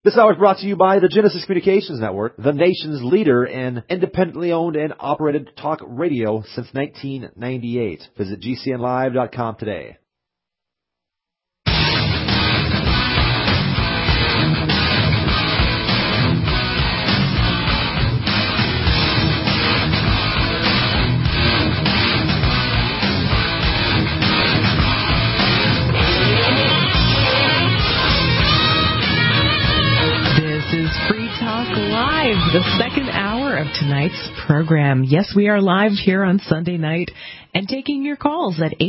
This hour is brought to you by the Genesis Communications Network, the nation's leader in independently owned and operated talk radio since 1998. Visit GCNlive.com today. Live, the second hour of tonight's program. Yes, we are live here on Sunday night and taking your calls at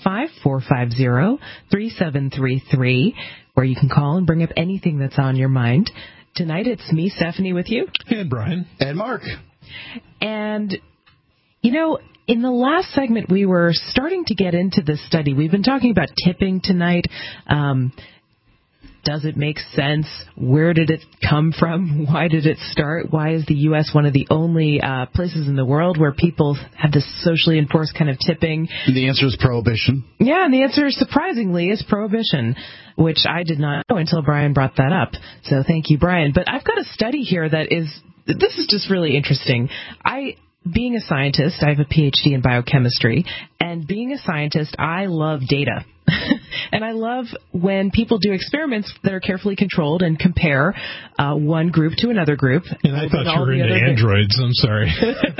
855-450-3733, where you can call and bring up anything that's on your mind. Tonight it's me, Stephanie, with you. And Brian. And Mark. And, you know, in the last segment we were starting to get into this study. We've been talking about tipping tonight. Does it make sense? Where did it come from? Why did it start? Why is the U.S. one of the only places in the world where people have this socially enforced kind of tipping? And the answer is prohibition. Yeah, and the answer, surprisingly, is prohibition, which I did not know until Brian brought that up. So thank you, Brian. But I've got a study here this is just really interesting. Being a scientist, I have a PhD in biochemistry, and being a scientist, I love data. And I love when people do experiments that are carefully controlled and compare one group to another group. And I thought you were into androids. I'm sorry.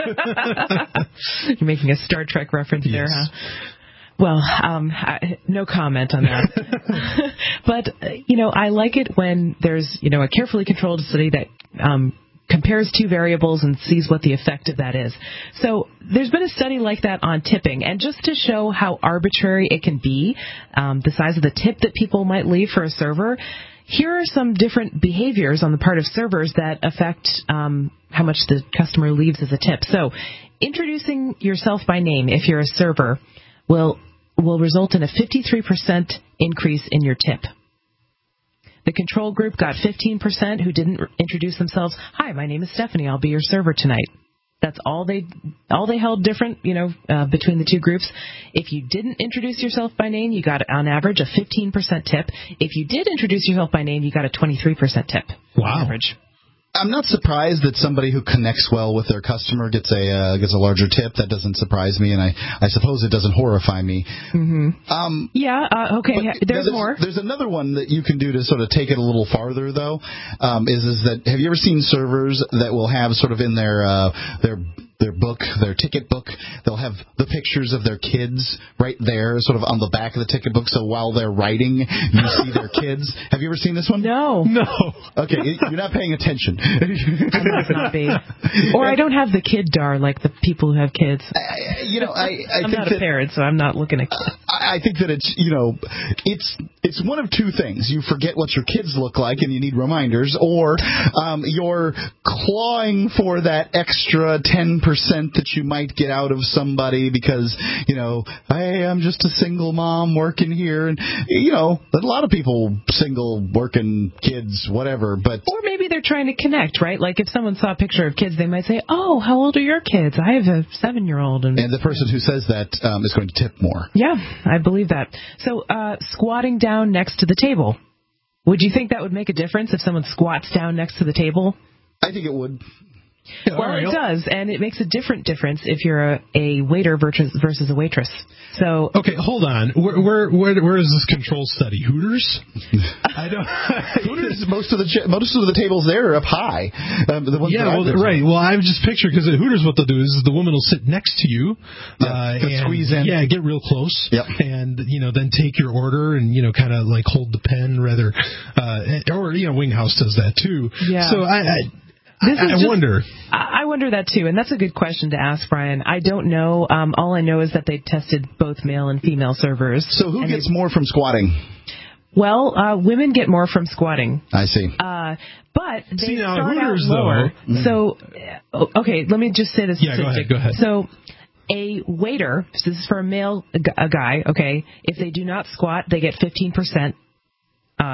You're making a Star Trek reference there, huh? Well, no comment on that. But, I like it when there's, a carefully controlled study that compares two variables and sees what the effect of that is. So there's been a study like that on tipping, and just to show how arbitrary it can be, the size of the tip that people might leave for a server, here are some different behaviors on the part of servers that affect how much the customer leaves as a tip. So introducing yourself by name, if you're a server, will result in a 53% increase in your tip. The control group got 15% who didn't introduce themselves. Hi, my name is Stephanie. I'll be your server tonight. That's all they held different, between the two groups. If you didn't introduce yourself by name, you got, on average, a 15% tip. If you did introduce yourself by name, you got a 23% tip. Wow. On average. I'm not surprised that somebody who connects well with their customer gets a larger tip. That doesn't surprise me, and I suppose it doesn't horrify me. Mm-hmm. Okay. There's more. There's another one that you can do to sort of take it a little farther, though. Is that have you ever seen servers that will have sort of in their book, their ticket book, they'll have the pictures of their kids right there, sort of on the back of the ticket book, so while they're writing, you see their kids. Have you ever seen this one? No. Okay, you're not paying attention. I must not be. Or I don't have the kid-dar like the people who have kids. I'm not a parent, so I'm not looking at kids. I think that it's one of two things. You forget what your kids look like and you need reminders, or you're clawing for that extra 10% that you might get out of somebody because, hey, I'm just a single mom working here. And, a lot of people, single, working, kids, whatever. Or maybe they're trying to connect, right? Like if someone saw a picture of kids, they might say, oh, how old are your kids? I have a 7-year-old. And the person who says that is going to tip more. Yeah, I believe that. So squatting down next to the table. Would you think that would make a difference if someone squats down next to the table? I think it would. Well, it does, and it makes a different difference if you're a waiter versus a waitress. So okay, hold on. Where is this control study? Hooters? I don't. Hooters. Most of the tables there are up high. Right. Well, I'm just picturing because at Hooters, what they'll do is the woman will sit next to you, and squeeze in. Yeah, get real close. Yep. And then take your order and kind of like hold the pen rather, or Winghouse does that too. Yeah. So I wonder. I wonder that, too, and that's a good question to ask, Brian. I don't know. All I know is that they tested both male and female servers. So who gets more from squatting? Well, women get more from squatting. I see. But they start Hooters, out lower. Though. So, okay, let me just say this. Yeah, go ahead. So a waiter, so this is for a guy, okay, if they do not squat, they get 15%.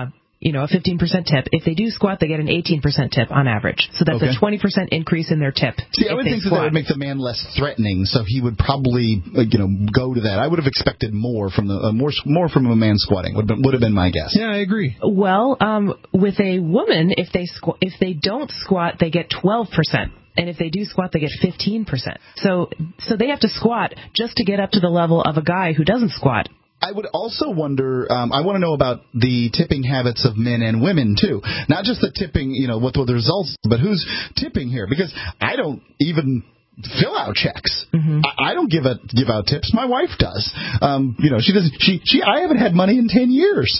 a 15% tip. If they do squat, they get an 18% tip on average. So that's a 20% increase in their tip. See, I would think that would make the man less threatening, so he would probably, go to that. I would have expected more from more from a man squatting. Would have been my guess. Yeah, I agree. Well, with a woman, if they don't squat, they get 12%. And if they do squat, they get 15%. So they have to squat just to get up to the level of a guy who doesn't squat. I would also wonder, I want to know about the tipping habits of men and women, too. Not just the tipping, what the results, but who's tipping here. Because I don't even fill out checks. Mm-hmm. I don't give out tips. My wife does. She doesn't. I haven't had money in 10 years.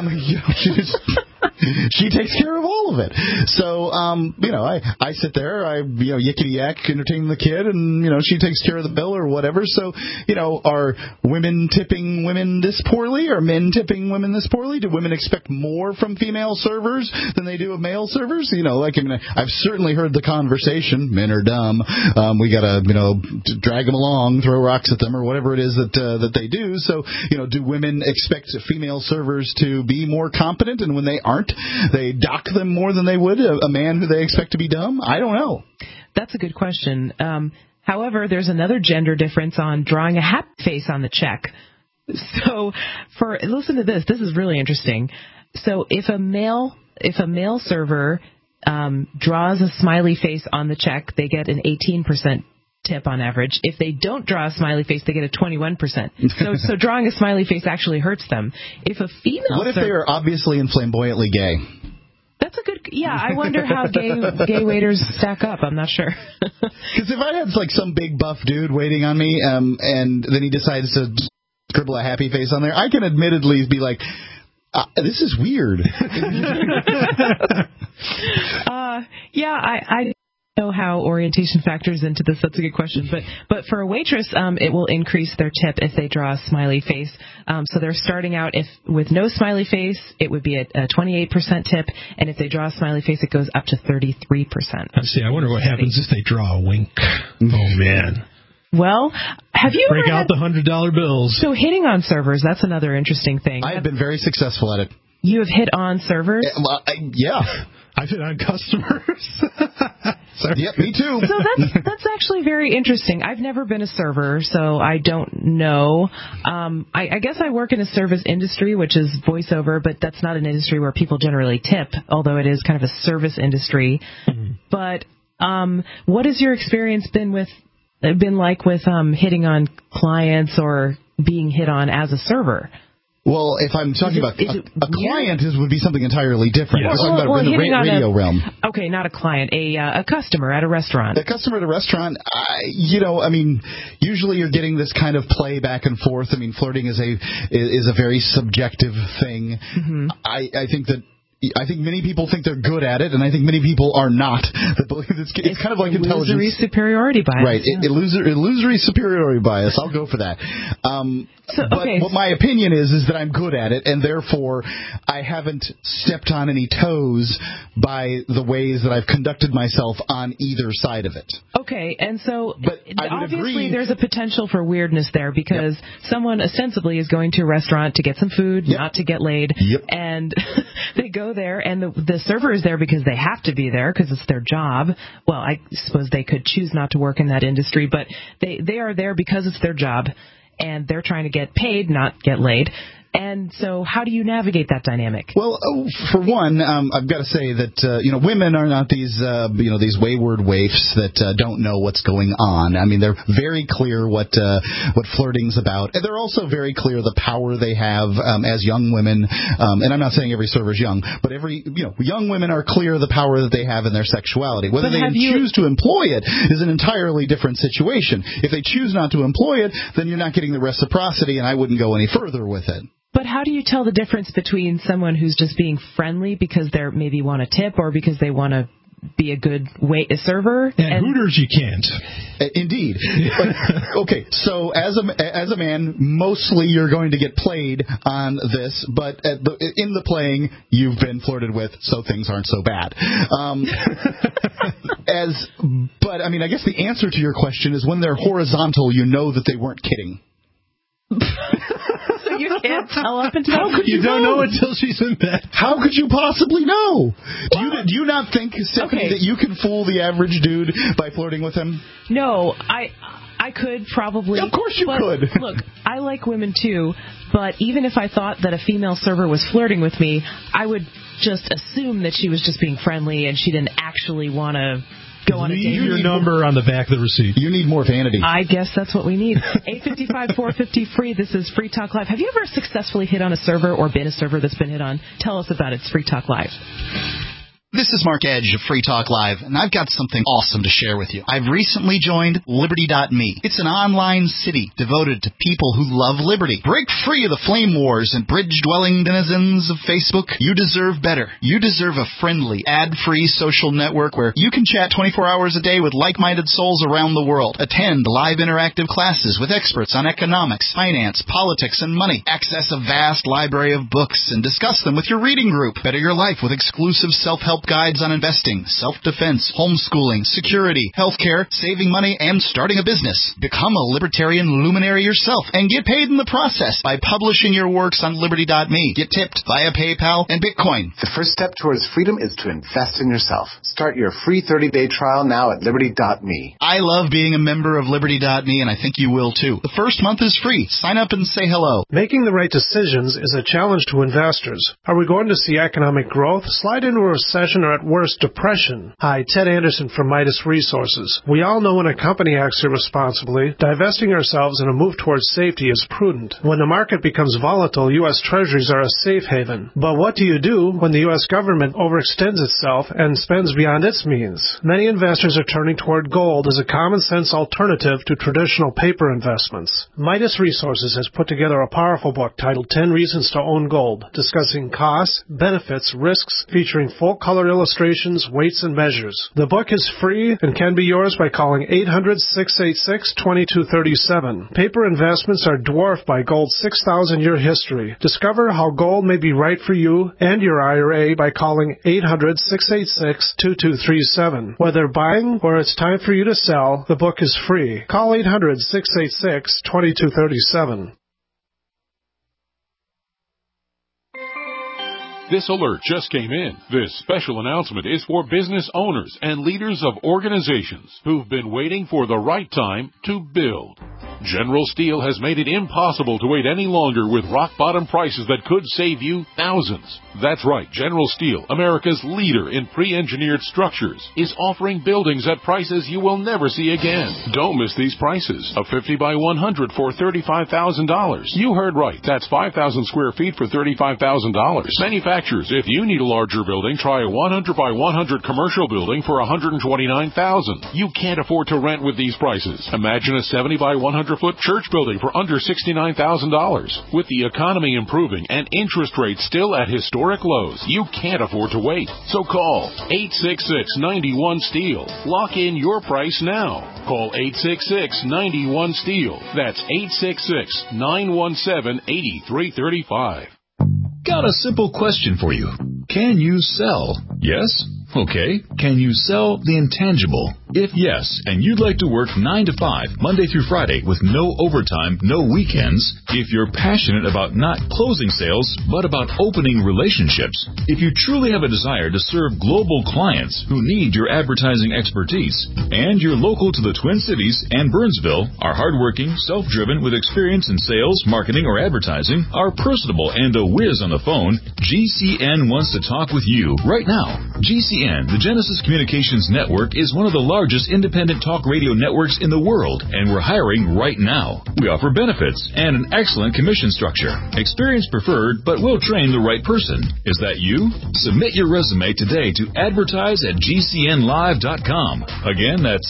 She takes care of all of it. So, I sit there, yickety yak, entertain the kid, and, she takes care of the bill or whatever. So, are women tipping women this poorly? Are men tipping women this poorly? Do women expect more from female servers than they do of male servers? I've certainly heard the conversation, men are dumb. We got to, drag them along, throw rocks at them, or whatever it is that they do. So, do women expect female servers to be more competent, and when they aren't, they dock them more than they would a man who they expect to be dumb? I don't know. That's a good question. However, there's another gender difference on drawing a happy face on the check. So, listen to this. This is really interesting. So, if a male server draws a smiley face on the check, they get an 18% tip on average. If they don't draw a smiley face, they get a 21%. So drawing a smiley face actually hurts them. If a female, what if they are obviously and flamboyantly gay? That's a good. Yeah, I wonder how gay waiters stack up. I'm not sure. Because if I had some big buff dude waiting on me, and then he decides to scribble a happy face on there, I can admittedly be like, this is weird. I know how orientation factors into this. That's a good question. But for a waitress, it will increase their tip if they draw a smiley face. So they're starting out with no smiley face, it would be a 28% tip, and if they draw a smiley face, it goes up to 33%. See, I wonder what happens if they draw a wink. Oh man. Well, have you break out the $100 bills? So hitting on servers, that's another interesting thing. I've been very successful at it. You have hit on servers? Yeah. I've hit on customers. Yep, me too. So that's actually very interesting. I've never been a server, so I don't know. I guess I work in a service industry, which is voiceover, but that's not an industry where people generally tip, although it is kind of a service industry. Mm-hmm. But what has your experience been like with hitting on clients or being hit on as a server? Well, if I'm talking about a client, would be something entirely different. Yes. I'm talking about in the radio realm. Okay, not a client, a customer at a restaurant. A customer at a restaurant, usually you're getting this kind of play back and forth. Flirting is a very subjective thing. Mm-hmm. I think many people think they're good at it, and I think many people are not. It's kind of like intelligence. Illusory superiority bias. Right, yeah. Illusory superiority bias. I'll go for that. What my opinion is that I'm good at it, and therefore I haven't stepped on any toes by the ways that I've conducted myself on either side of it. Okay, and so obviously there's a potential for weirdness there because someone ostensibly is going to a restaurant to get some food, not to get laid, and they go there, and the server is there because they have to be there because it's their job. Well, I suppose they could choose not to work in that industry, but they are there because it's their job, and they're trying to get paid, not get laid. And so how do you navigate that dynamic? Well, for one, I've got to say that, women are not these wayward waifs that don't know what's going on. They're very clear what flirting's about. And they're also very clear the power they have as young women. And I'm not saying every server's young, but young women are clear the power that they have in their sexuality. Whether they choose to employ it is an entirely different situation. If they choose not to employ it, then you're not getting the reciprocity, and I wouldn't go any further with it. But how do you tell the difference between someone who's just being friendly because they maybe want a tip or because they want to be a good server? And Hooters, you can't. Indeed. But, okay, so as a man, mostly you're going to get played on this, but in the playing, you've been flirted with, so things aren't so bad. I guess the answer to your question is when they're horizontal, you know that they weren't kidding. You can't tell up until you don't know until she's in bed. How could you possibly know? Do you not think, Stephanie, that you can fool the average dude by flirting with him? No, I could probably. Yeah, of course you could. Look, I like women too, but even if I thought that a female server was flirting with me, I would just assume that she was just being friendly and she didn't actually want to go on a date. Leave your number on the back of the receipt. You need more vanity. I guess that's what we need. 855-450 free. This is Free Talk Live. Have you ever successfully hit on a server or been a server that's been hit on? Tell us about it. It's Free Talk Live. This is Mark Edge of Free Talk Live, and I've got something awesome to share with you. I've recently joined Liberty.me. It's an online city devoted to people who love liberty. Break free of the flame wars and bridge-dwelling denizens of Facebook. You deserve better. You deserve a friendly, ad-free social network where you can chat 24 hours a day with like-minded souls around the world. Attend live interactive classes with experts on economics, finance, politics, and money. Access a vast library of books and discuss them with your reading group. Better your life with exclusive self-help guides on investing, self-defense, homeschooling, security, healthcare, saving money, and starting a business. Become a libertarian luminary yourself and get paid in the process by publishing your works on Liberty.me. Get tipped via PayPal and Bitcoin. The first step towards freedom is to invest in yourself. Start your free 30-day trial now at Liberty.me. I love being a member of Liberty.me, and I think you will too. The first month is free. Sign up and say hello. Making the right decisions is a challenge to investors. Are we going to see economic growth, slide into a recession, or at worst, depression? Hi, Ted Anderson from Midas Resources. We all know when a company acts irresponsibly, divesting ourselves in a move towards safety is prudent. When the market becomes volatile, U.S. Treasuries are a safe haven. But what do you do when the U.S. government overextends itself and spends beyond its means? Many investors are turning toward gold as a common-sense alternative to traditional paper investments. Midas Resources has put together a powerful book titled 10 Reasons to Own Gold, discussing costs, benefits, risks, featuring full-color illustrations, weights, and measures. The book is free and can be yours by calling 800-686-2237. Paper investments are dwarfed by gold's 6,000-year history. Discover how gold may be right for you and your IRA by calling 800-686-2237. Whether buying or it's time for you to sell, the book is free. Call 800-686-2237. This alert just came in. This special announcement is for business owners and leaders of organizations who've been waiting for the right time to build. General Steel has made it impossible to wait any longer with rock-bottom prices that could save you thousands. That's right, General Steel, America's leader in pre-engineered structures, is offering buildings at prices you will never see again. Don't miss these prices. A 50 by 100 for $35,000. You heard right. That's 5,000 square feet for $35,000. Manufacturers, if you need a larger building, try a 100 by 100 commercial building for $129,000. You can't afford to rent with these prices. Imagine a 70 by 100-foot church building for under $69,000. With the economy improving and interest rates still at historic lows, you can't afford to wait. So call 866-91-STEEL. Lock in your price now. Call 866-91-STEEL. That's 866-917-8335. Got a simple question for you. Can you sell? Yes? Okay. Can you sell the intangible? If yes, and you'd like to work 9 to 5, Monday through Friday, with no overtime, no weekends, if you're passionate about not closing sales, but about opening relationships, if you truly have a desire to serve global clients who need your advertising expertise, and you're local to the Twin Cities and Burnsville, are hardworking, self-driven, with experience in sales, marketing, or advertising, are personable, and a whiz on the phone, GCN wants to talk with you right now. GCN, the Genesis Communications Network, is one of the largest independent talk radio networks in the world, and we're hiring right now. We offer benefits and an excellent commission structure. Experience preferred, but we'll train the right person. Is that you? Submit your resume today to advertise@gcnlive.com. Again, that's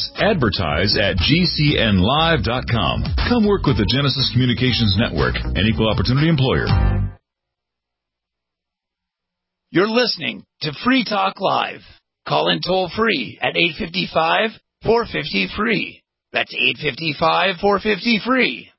advertise@gcnlive.com. Come work with the Genesis Communications Network, an equal opportunity employer. You're listening to Free Talk Live. Call in toll-free at 855-450-FREE. That's 855-450-FREE.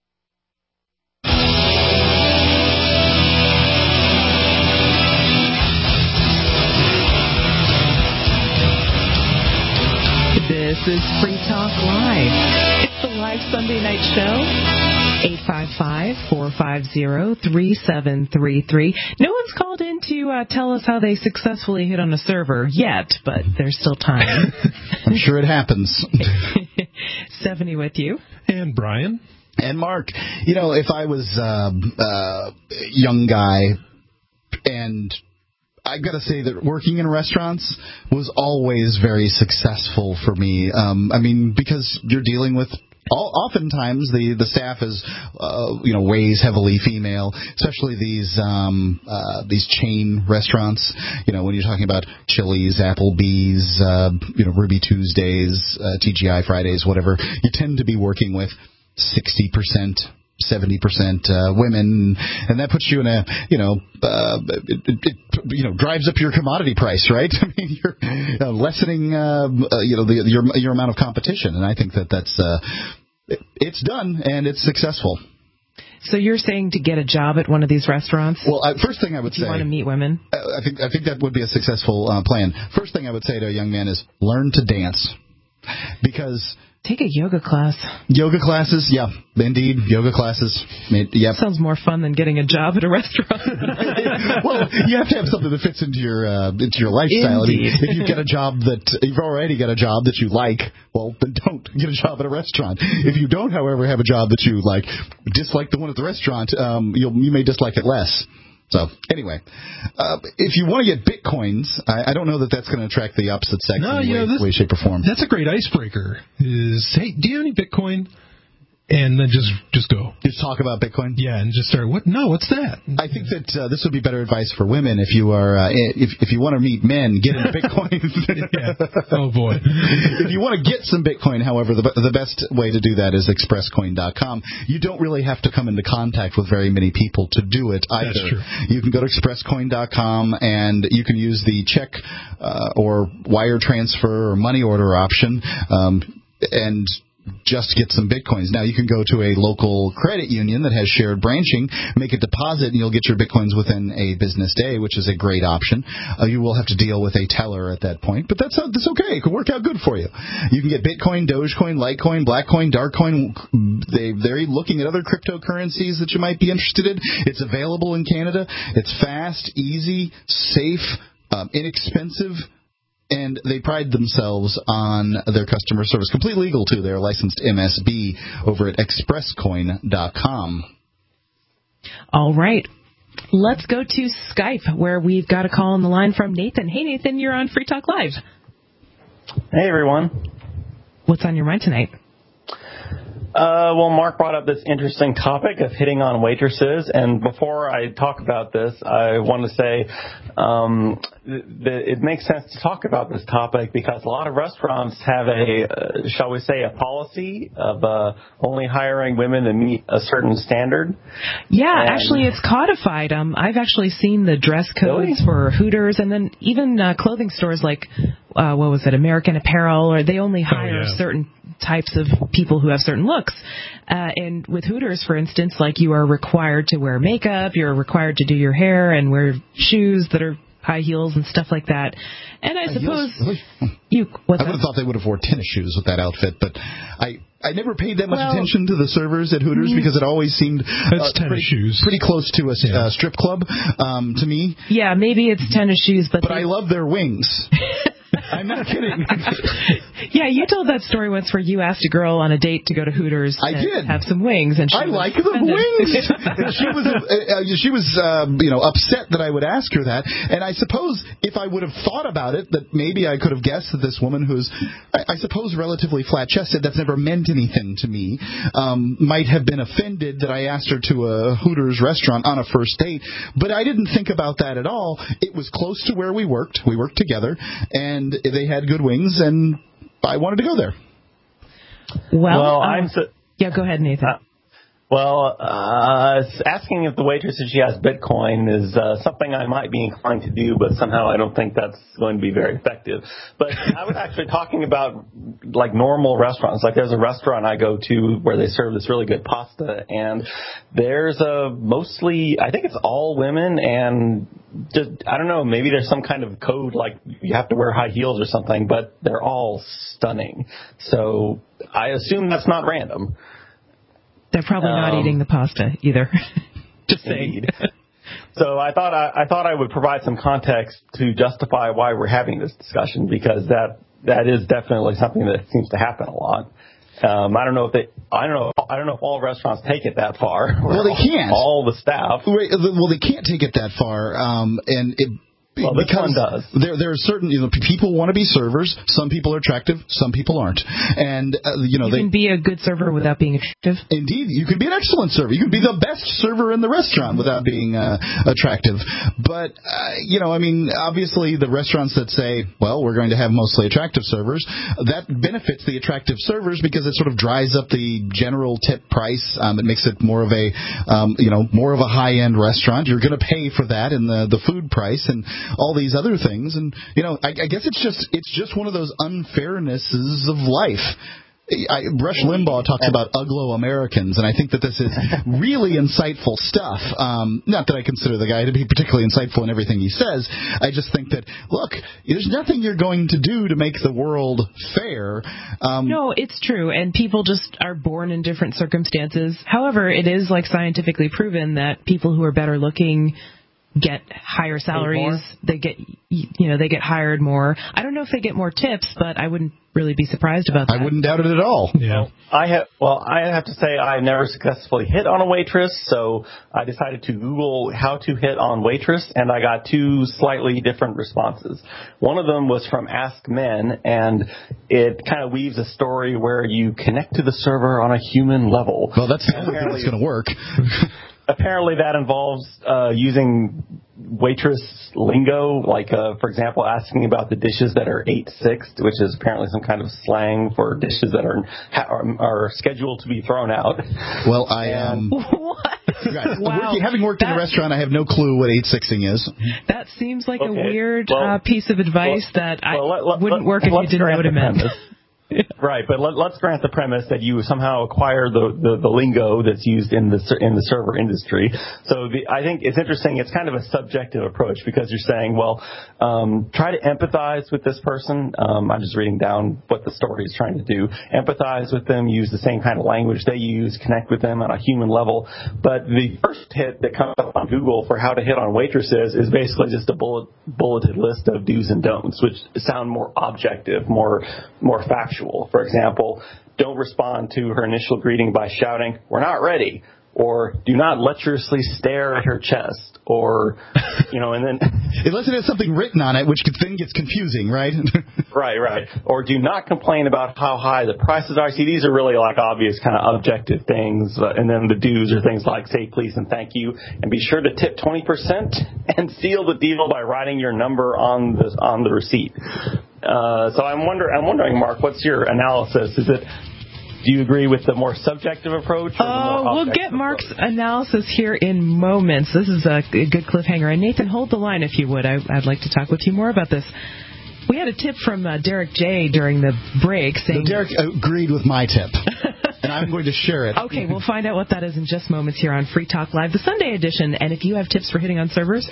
This is Free Talk Live. It's the live Sunday night show. 855-450-3733. No one's called in to tell us how they successfully hit on a server yet, but there's still time. I'm sure it happens. Stephanie with you. And Brian. And Mark. You know, if I was a young guy, and I've got to say that working in restaurants was always very successful for me. I mean, because you're dealing with oftentimes the staff is weighs heavily female, especially these chain restaurants. You know, when you're talking about Chili's, Applebee's, Ruby Tuesdays, TGI Fridays, whatever, you tend to be working with 60%. 70% women, and that puts you in a it drives up your commodity price, right? I mean, you're lessening your amount of competition, and I think that's it's done and it's successful. So you're saying to get a job at one of these restaurants? Well, first thing I would say, you want to meet women? I think that would be a successful plan. First thing I would say to a young man is learn to dance, because take a yoga class. Yoga classes, yeah, indeed, yoga classes. Yep. Sounds more fun than getting a job at a restaurant. Well, you have to have something that fits into your lifestyle. Indeed. I mean, if you've already got a job that you like, well, then don't get a job at a restaurant. If you don't, however, have a job that you dislike the one at the restaurant, you may dislike it less. So, anyway, if you want to get bitcoins, I don't know that that's going to attract the opposite sex in way, shape, or form. That's a great icebreaker. Hey, do you have any Bitcoin? And then just go. Just talk about Bitcoin? Yeah, and just start, what? No, what's that? I think that this would be better advice for women. If you are, if you want to meet men, get into Bitcoin. Yeah. Oh, boy. If you want to get some Bitcoin, however, the best way to do that is expresscoin.com. You don't really have to come into contact with very many people to do it either. That's true. You can go to expresscoin.com, and you can use the check or wire transfer or money order option, and just get some Bitcoins. Now, you can go to a local credit union that has shared branching, make a deposit, and you'll get your Bitcoins within a business day, which is a great option. You will have to deal with a teller at that point, but that's okay. It can work out good for you. You can get Bitcoin, Dogecoin, Litecoin, Blackcoin, Darkcoin. They're looking at other cryptocurrencies that you might be interested in. It's available in Canada. It's fast, easy, safe, inexpensive, and they pride themselves on their customer service. Completely legal, too. They're licensed MSB over at expresscoin.com. All right. Let's go to Skype, where we've got a call on the line from Nathan. Hey, Nathan, you're on Free Talk Live. Hey, everyone. What's on your mind tonight? Well, Mark brought up this interesting topic of hitting on waitresses, and before I talk about this, I want to say that it makes sense to talk about this topic because a lot of restaurants have shall we say, a policy of only hiring women that meet a certain standard. Yeah, actually, it's codified. I've actually seen the dress codes for Hooters, and then even clothing stores like, American Apparel, or they only hire certain types of people who have certain looks. And with Hooters, for instance, you are required to wear makeup, you're required to do your hair and wear shoes that are high heels and stuff like that. And I suppose I would have thought they would have worn tennis shoes with that outfit, but I never paid that much attention to the servers at Hooters because it always seemed pretty close to a strip club to me. Yeah, maybe it's tennis shoes, but I love their wings. I'm not kidding. Yeah, you told that story once where you asked a girl on a date to go to Hooters and have some wings, and I like the wings. She was upset that I would ask her that, and I suppose if I would have thought about it, that maybe I could have guessed that this woman who's, I suppose, relatively flat-chested, that's never meant anything to me, might have been offended that I asked her to a Hooters restaurant on a first date, but I didn't think about that at all. It was close to where we worked. We worked together, and they had good wings, and I wanted to go there. Yeah, go ahead, Nathan. Asking if the waitress said she has Bitcoin is something I might be inclined to do, but somehow I don't think that's going to be very effective. But I was actually talking about normal restaurants. There's a restaurant I go to where they serve this really good pasta, and there's mostly, I think it's all women, and just, I don't know, maybe there's some kind of code you have to wear high heels or something, but they're all stunning. So I assume that's not random. They're probably not eating the pasta either. Just saying. So I thought I would provide some context to justify why we're having this discussion, because that is definitely something that seems to happen a lot. I don't know if all restaurants take it that far. Well, they can't. All the staff. Well, they can't take it that far, Well, this one does. There are certain, people want to be servers. Some people are attractive. Some people aren't. And, you can be a good server without being attractive. Indeed. You can be an excellent server. You can be the best server in the restaurant without being attractive. But, obviously the restaurants that say, well, we're going to have mostly attractive servers, that benefits the attractive servers because it sort of dries up the general tip price. It makes it more of a, more of a high-end restaurant. You're going to pay for that in the food price and all these other things, and I guess it's just one of those unfairnesses of life. Rush Limbaugh talks about Uglo-Americans, and I think that this is really insightful stuff. Not that I consider the guy to be particularly insightful in everything he says. I just think that, look, there's nothing you're going to do to make the world fair. No, it's true, and people just are born in different circumstances. However, it is scientifically proven that people who are better looking get higher salaries. They get hired more. I don't know if they get more tips, but I wouldn't really be surprised about that. I wouldn't doubt it at all. Yeah. I have to say I never successfully hit on a waitress, so I decided to Google how to hit on waitress, and I got two slightly different responses. One of them was from Ask Men, and it kind of weaves a story where you connect to the server on a human level. Well, that's going to work. Apparently that involves using waitress lingo, for example, asking about the dishes that are 8-6, which is apparently some kind of slang for dishes that are scheduled to be thrown out. Well, I am... What? Right. Wow. Having worked in a restaurant, I have no clue what 8-6ing is. That seems like a weird piece of advice that wouldn't work if you didn't know what it meant. Right, but let's grant the premise that you somehow acquire the lingo that's used in the server industry. So I think it's interesting. It's kind of a subjective approach because you're saying, well, try to empathize with this person. I'm just reading down what the story is trying to do. Empathize with them, use the same kind of language they use, connect with them on a human level. But the first hit that comes up on Google for how to hit on waitresses is basically just a bulleted list of do's and don'ts, which sound more objective, more factual. For example, don't respond to her initial greeting by shouting, "We're not ready," or do not lecherously stare at her chest, or, and then... Unless it has something written on it, which then gets confusing, right? Right. Or do not complain about how high the prices are. See, these are really obvious kind of objective things, and then the do's are things like say please and thank you, and be sure to tip 20% and seal the deal by writing your number on the receipt. So I'm wondering, Mark, what's your analysis? Do you agree with the more subjective approach? We'll get Mark's analysis here in moments. This is a good cliffhanger. And Nathan, hold the line if you would. I'd like to talk with you more about this. We had a tip from Derek J. during the break saying... Derek agreed with my tip, and I'm going to share it. Okay, we'll find out what that is in just moments here on Free Talk Live, the Sunday edition. And if you have tips for hitting on servers,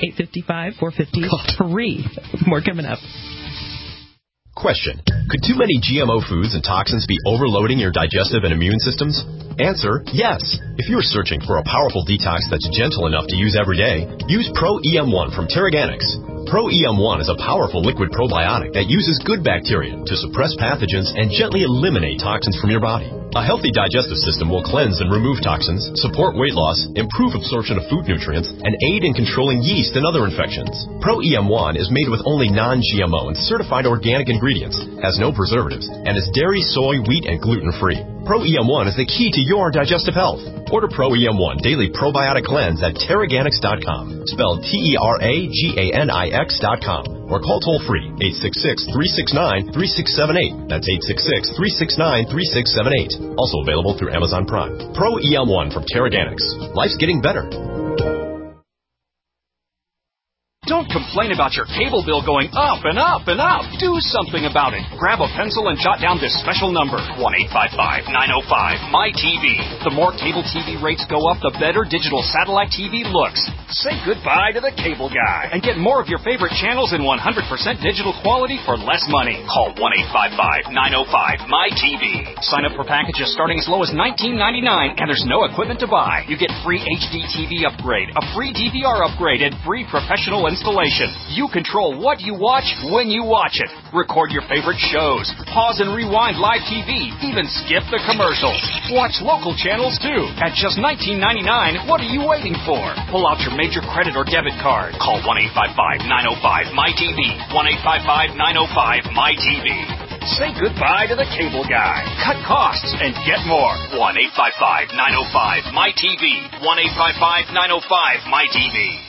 855-450-FREE. More coming up. Question: could too many GMO foods and toxins be overloading your digestive and immune systems? Answer: yes. If you're searching for a powerful detox that's gentle enough to use every day, use Pro-EM1 from Teraganix. Pro-EM1 is a powerful liquid probiotic that uses good bacteria to suppress pathogens and gently eliminate toxins from your body. A healthy digestive system will cleanse and remove toxins, support weight loss, improve absorption of food nutrients, and aid in controlling yeast and other infections. Pro-EM1 is made with only non-GMO and certified organic ingredients, has no preservatives, and is dairy, soy, wheat, and gluten-free. Pro-EM1 is the key to your digestive health. Order Pro-EM1 Daily Probiotic Cleanse at Teraganix.com, spelled Teraganix.com, or call toll-free 866-369-3678. That's 866-369-3678. Also available through Amazon Prime. Pro-EM1 from Teraganix. Life's getting better. Don't complain about your cable bill going up and up and up. Do something about it. Grab a pencil and jot down this special number, 1-855-905-MY-TV. The more cable TV rates go up, the better digital satellite TV looks. Say goodbye to the cable guy and get more of your favorite channels in 100% digital quality for less money. Call 1-855-905-MY-TV. Sign up for packages starting as low as $19.99, and there's no equipment to buy. You get free HD TV upgrade, a free DVR upgrade, and free professional installation. You control what you watch when you watch it. Record your favorite shows. Pause and rewind live TV. Even skip the commercials. Watch local channels too. At just $19.99, what are you waiting for? Pull out your major credit or debit card. Call 1-855-905-MY-TV. 1-855-905-MY-TV. Say goodbye to the cable guy. Cut costs and get more. 1-855-905-MY-TV. 1-855-905-MY-TV.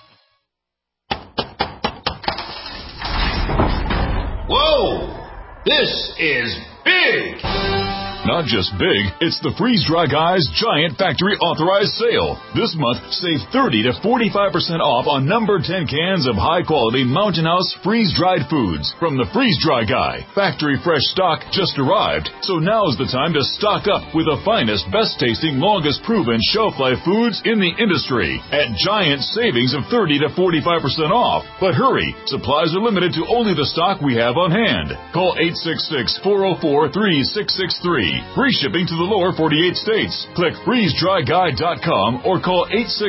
Whoa! This is big! Not just big, it's the Freeze Dry Guy's Giant Factory Authorized Sale. This month, save 30 to 45% off on number 10 cans of high-quality Mountain House freeze-dried foods from the Freeze Dry Guy. Factory fresh stock just arrived, so now's the time to stock up with the finest, best-tasting, longest-proven shelf-life foods in the industry at giant savings of 30 to 45% off. But hurry, supplies are limited to only the stock we have on hand. Call 866-404-3663. Free shipping to the lower 48 states. Click freezedryguy.com or call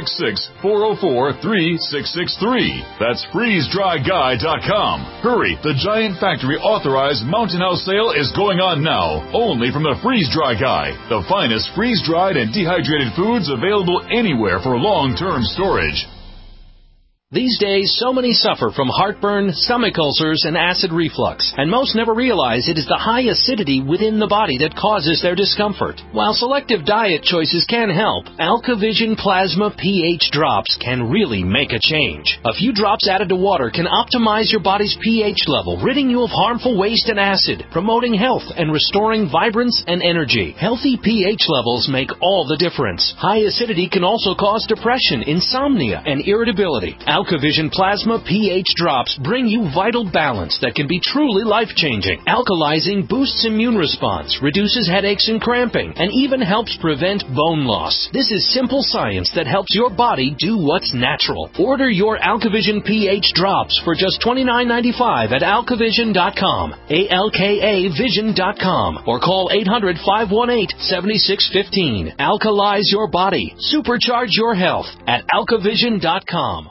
866-404-3663. That's freezedryguy.com. Hurry, the Giant Factory Authorized Mountain House sale is going on now, only from the Freeze Dry Guy, the finest freeze-dried and dehydrated foods available anywhere for long-term storage. These days, so many suffer from heartburn, stomach ulcers, and acid reflux, and most never realize it is the high acidity within the body that causes their discomfort. While selective diet choices can help, AlkaVision Plasma pH drops can really make a change. A few drops added to water can optimize your body's pH level, ridding you of harmful waste and acid, promoting health and restoring vibrance and energy. Healthy pH levels make all the difference. High acidity can also cause depression, insomnia, and irritability. AlkaVision Plasma pH drops bring you vital balance that can be truly life-changing. Alkalizing boosts immune response, reduces headaches and cramping, and even helps prevent bone loss. This is simple science that helps your body do what's natural. Order your AlkaVision pH drops for just $29.95 at alkavision.com, ALKAvision.com, or call 800-518-7615. Alkalize your body. Supercharge your health at alkavision.com.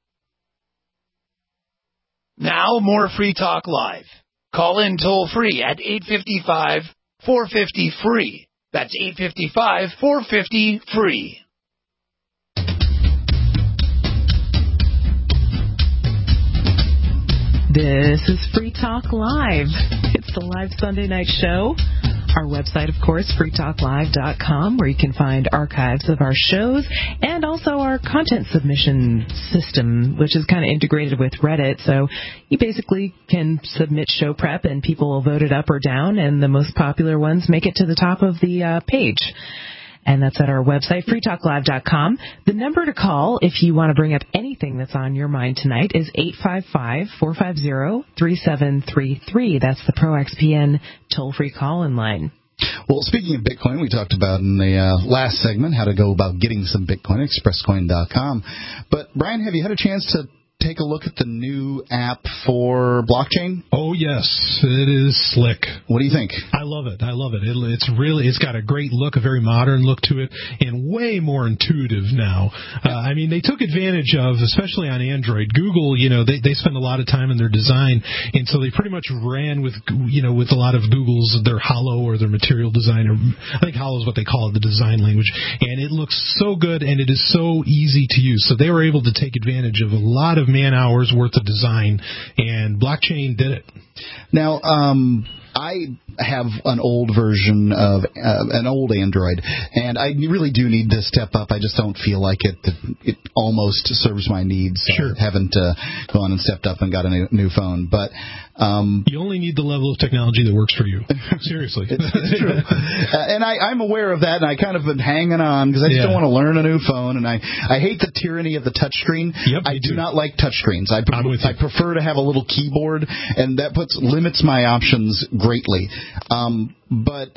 Now more Free Talk Live. Call in toll free at 855-450-FREE. That's 855-450-FREE. This is Free Talk Live. It's the live Sunday night show. Our website, of course, freetalklive.com, where you can find archives of our shows and also our content submission system, which is kind of integrated with Reddit. So you basically can submit show prep and people will vote it up or down, and the most popular ones make it to the top of the page. And that's at our website, freetalklive.com. The number to call if you want to bring up anything that's on your mind tonight is 855-450-3733. That's the ProXPN toll-free call-in line. Well, speaking of Bitcoin, we talked about in the last segment how to go about getting some Bitcoin, expresscoin.com. But, Brian, have you had a chance to take a look at the new app for blockchain? Oh, yes. It is slick. What do you think? I love it. It's got a great look, a very modern look to it, and way more intuitive now. I mean, they took advantage of, especially on Android, Google, they spend a lot of time in their design, and so they pretty much ran with a lot of Google's, their Hollow or their material design, or I think Hollow is what they call it, the design language, and it looks so good, and it is so easy to use. So they were able to take advantage of a lot of man-hours worth of design, and blockchain did it. Now, I have an old version of an old Android, and I really do need to step up. I just don't feel like it almost serves my needs. Sure. I haven't gone and stepped up and got a new phone, but you only need the level of technology that works for you. Seriously. it's true. And I'm aware of that, and I kind of been hanging on because I just don't want to learn a new phone, and I hate the tyranny of the touchscreen. Yep, I do not like touchscreens. I prefer to have a little keyboard, and that limits my options greatly. But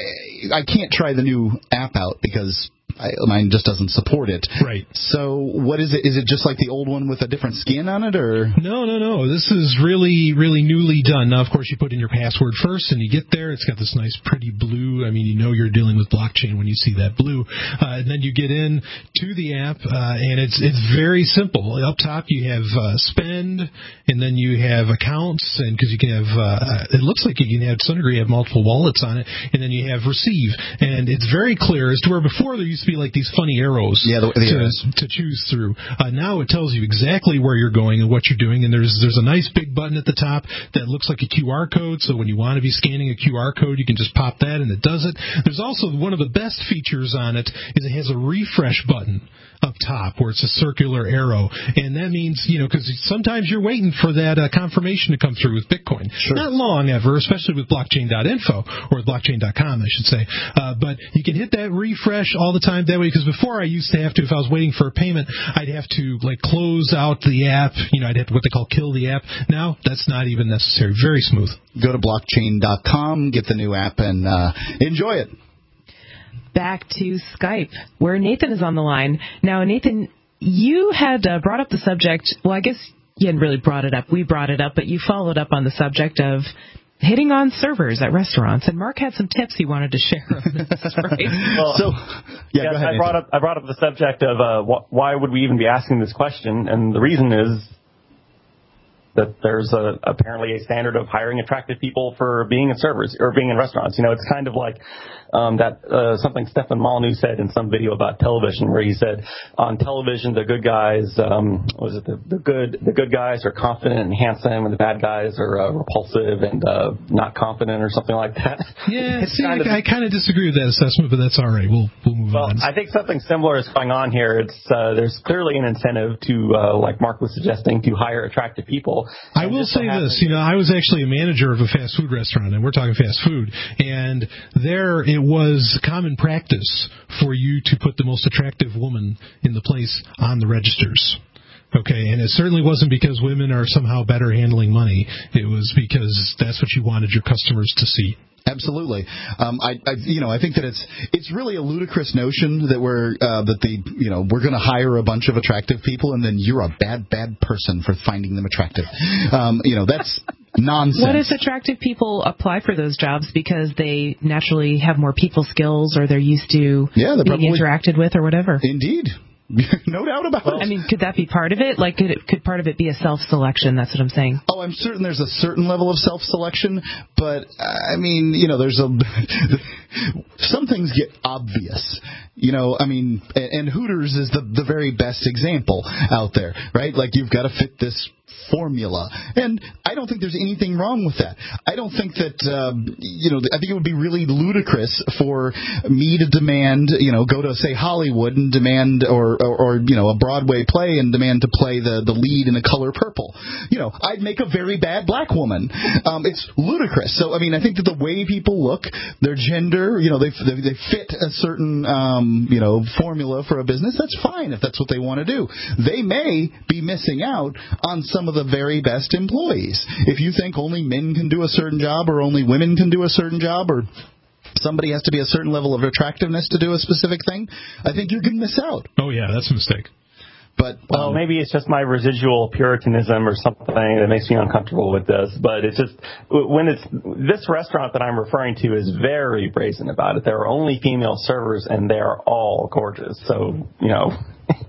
I can't try the new app out because mine just doesn't support it. Right. So what is it? Is it just like the old one with a different skin on it, or? No. This is really, really newly done. Now, of course, you put in your password first, and you get there. It's got this nice, pretty blue. I mean, you know you're dealing with blockchain when you see that blue. And then you get in to the app, and it's very simple. Up top, you have spend, and then you have accounts, and because you can have, it looks like you can have, to some degree, you have multiple wallets on it, and then you have receive. And it's very clear as to where before there used to be like these funny arrows to choose through. Now it tells you exactly where you're going and what you're doing, and there's a nice big button at the top that looks like a QR code, so when you want to be scanning a QR code, you can just pop that and it does it. There's also one of the best features on it is it has a refresh button up top where it's a circular arrow, and that means, because sometimes you're waiting for that confirmation to come through with Bitcoin. Sure. Not long ever, especially with blockchain.info, or blockchain.com, I should say. But you can hit that refresh all the time that way, because before I used to have to, if I was waiting for a payment, I'd have to close out the app. I'd have to what they call kill the app. Now that's not even necessary. Very smooth. Go to blockchain.com, get the new app, and enjoy it. Back to Skype, where Nathan is on the line. Now, Nathan, you had brought up the subject. Well, I guess you hadn't really brought it up. We brought it up, but you followed up on the subject of hitting on servers at restaurants. And Mark had some tips he wanted to share on this, right? Well, go ahead, I brought up the subject of why would we even be asking this question, and the reason is that there's apparently a standard of hiring attractive people for being in servers or being in restaurants. It's kind of like something Stefan Molyneux said in some video about television, where he said on television the good guys, the good guys are confident and handsome, and the bad guys are repulsive and not confident, or something like that. Yeah, I kind of disagree with that assessment, but that's all right. We'll move on. I think something similar is going on here. There's clearly an incentive to, like Mark was suggesting, to hire attractive people. I will say this, I was actually a manager of a fast food restaurant, and we're talking fast food, and there it was common practice for you to put the most attractive woman in the place on the registers. Okay, and it certainly wasn't because women are somehow better handling money. It was because that's what you wanted your customers to see. Absolutely. I think that it's really a ludicrous notion that we're going to hire a bunch of attractive people and then you're a bad person for finding them attractive. That's nonsense. What if attractive people apply for those jobs because they naturally have more people skills, or they're used to being interacted with, or whatever? Indeed. No doubt about it. I mean, could that be part of it? Like, could part of it be a self-selection? That's what I'm saying. Oh, I'm certain there's a certain level of self-selection, but I mean, there's some things get obvious. And Hooters is the very best example out there, right? Like, you've got to fit this formula, and I don't think there's anything wrong with that. I don't think that I think it would be really ludicrous for me to demand, go to, say, Hollywood and demand, or a Broadway play and demand to play the lead in The Color Purple. I'd make a very bad black woman. It's ludicrous. So I mean, I think that the way people look, their gender, they fit a certain formula for a business. That's fine if that's what they want to do. They may be missing out on some of the very best employees. If you think only men can do a certain job, or only women can do a certain job, or somebody has to be a certain level of attractiveness to do a specific thing, I think you're going to miss out. Oh, yeah, that's a mistake. But maybe it's just my residual puritanism or something that makes me uncomfortable with this. But it's just, when it's this restaurant that I'm referring to is very brazen about it. There are only female servers, and they are all gorgeous. So,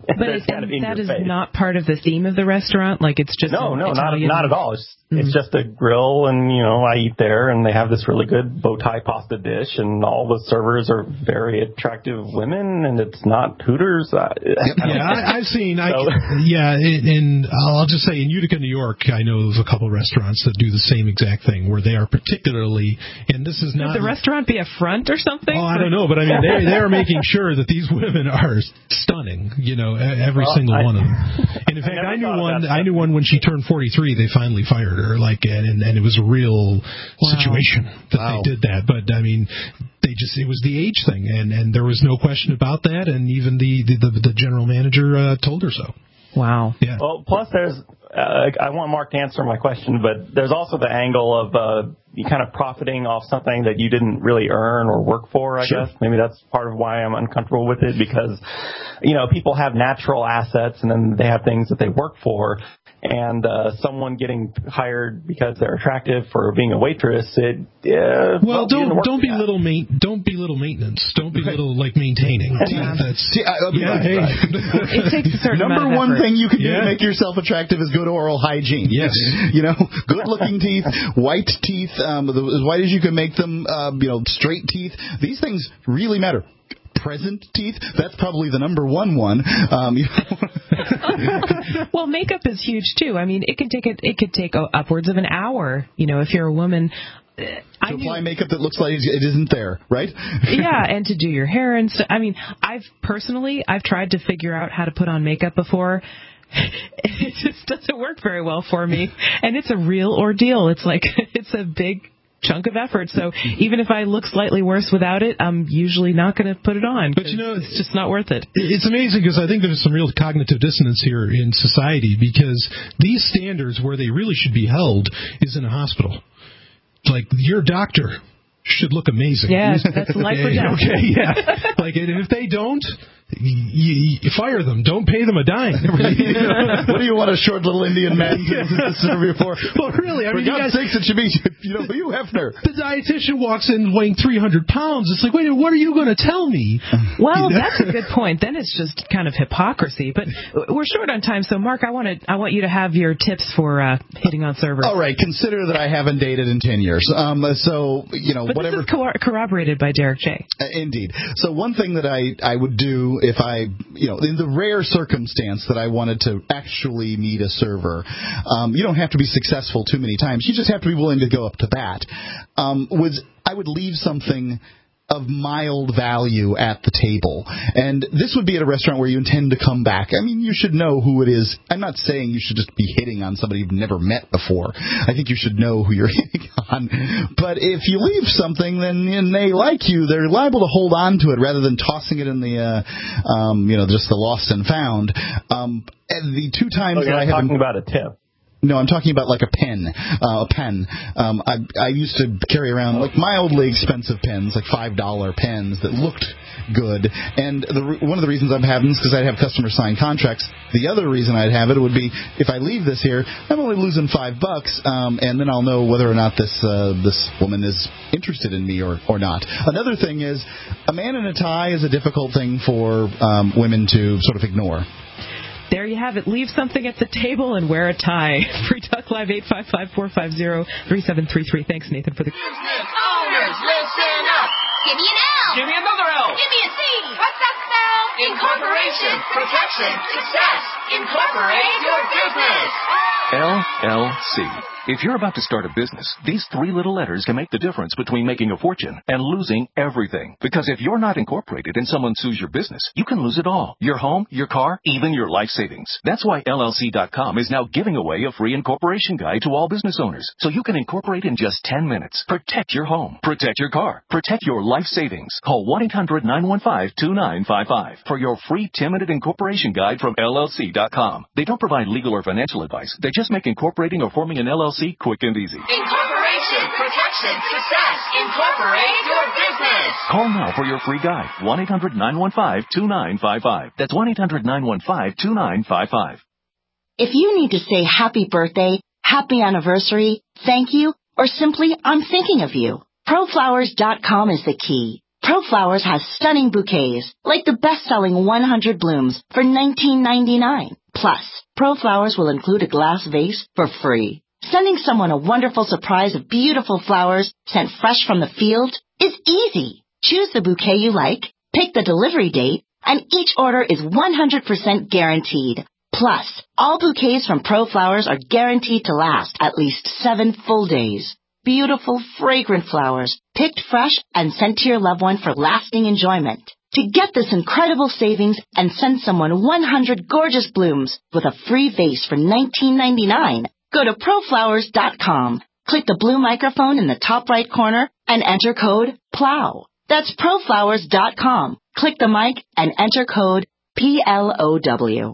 But that is not part of the theme of the restaurant? Like it's just not at all. It's just a grill, and, I eat there, and they have this really good bow tie pasta dish, and all the servers are very attractive women, and it's not Hooters. I've seen. And I'll just say in Utica, New York, I know there's a couple restaurants that do the same exact thing, where they are particularly, and this is not... Would the restaurant be a front or something? Oh, I don't know, but I mean, they are making sure that these women are stunning, every single one of them. And in fact, I knew one when she turned 43, they finally fired her, and it was a real situation that they did that. But I mean, it was the age thing, and there was no question about that, and even the general manager told her so. Wow. Yeah. Well, plus there's, I want Mark to answer my question, but there's also the angle of you kind of profiting off something that you didn't really earn or work for, I guess. Maybe that's part of why I'm uncomfortable with it, because, people have natural assets and then they have things that they work for. And someone getting hired because they're attractive for being a waitress, don't belittle maintenance. Don't belittle maintaining. It takes a certain number one thing you can do to make yourself attractive is good oral hygiene. Yes, good looking teeth, white teeth, as white as you can make them. Straight teeth. These things really matter. Present teeth, that's probably the number one. Well, makeup is huge too. I mean, it could take upwards of an hour, if you're a woman. To apply makeup that looks like it isn't there, right? Yeah, and to do your hair and stuff. I mean, I've tried to figure out how to put on makeup before. It just doesn't work very well for me, and it's a real ordeal. It's it's a big chunk of effort. So even if I look slightly worse without it, I'm usually not going to put it on. But it's just not worth it. It's amazing because I think there's some real cognitive dissonance here in society, because these standards where they really should be held is in a hospital. Like your doctor should look amazing. Yeah, that's life or death. Okay, yeah. And if they don't, you fire them. Don't pay them a dime. What do you want a short little Indian man to serve you for? Well, really, I mean, for God's sakes, it should be Hugh Hefner. The dietitian walks in weighing 300 pounds. It's like, wait, what are you going to tell me? Well, that's a good point. Then it's just kind of hypocrisy. But we're short on time, so Mark, I want you to have your tips for hitting on servers. All right, consider that I haven't dated in 10 years. But whatever. This is corroborated by Derek J. Indeed. So one thing that I would do if I, in the rare circumstance that I wanted to actually meet a server, you don't have to be successful too many times. You just have to be willing to go up to bat. I would leave something of mild value at the table. And this would be at a restaurant where you intend to come back. I mean, you should know who it is. I'm not saying you should just be hitting on somebody you've never met before. I think you should know who you're hitting on. But if you leave something, and they like you, they're liable to hold on to it rather than tossing it in the, just the lost and found. And the two times that I have... talking about a tip. No, I'm talking about like a pen. I used to carry around mildly expensive pens, like $5 pens that looked good. And one of the reasons I'm having this is because I'd have customers sign contracts. The other reason I'd have it would be if I leave this here, I'm only losing $5, and then I'll know whether or not this woman is interested in me or not. Another thing is, a man in a tie is a difficult thing for women to sort of ignore. There you have it. Leave something at the table and wear a tie. Free Talk Live, 855-450-3733. Thanks, Nathan, for the... Business owners, listen up. Give me an L. Give me another L. Give me a C. What's that spell? Incorporation, protection, success. Incorporate your business. LLC. If you're about to start a business, these three little letters can make the difference between making a fortune and losing everything. Because if you're not incorporated and someone sues your business, you can lose it all. Your home, your car, even your life savings. That's why LLC.com is now giving away a free incorporation guide to all business owners. So you can incorporate in just 10 minutes. Protect your home. Protect your car. Protect your life savings. Call 1-800-915-2955 for your free 10-minute incorporation guide from LLC.com. They don't provide legal or financial advice. They just make incorporating or forming an LLC quick and easy. Incorporation, protection, success. Incorporate your business. Call now for your free guide. 1-800-915-2955. That's 1-800-915-2955. If you need to say happy birthday, happy anniversary, thank you, or simply I'm thinking of you, ProFlowers.com is the key. ProFlowers has stunning bouquets, like the best-selling 100 Blooms for $19.99. Plus, ProFlowers will include a glass vase for free. Sending someone a wonderful surprise of beautiful flowers sent fresh from the field is easy. Choose the bouquet you like, pick the delivery date, and each order is 100% guaranteed. Plus, all bouquets from ProFlowers are guaranteed to last at least 7 full days. Beautiful, fragrant flowers, picked fresh and sent to your loved one for lasting enjoyment. To get this incredible savings and send someone 100 gorgeous blooms with a free vase for $19.99, go to proflowers.com. Click the blue microphone in the top right corner and enter code PLOW. That's proflowers.com. Click the mic and enter code PLOW.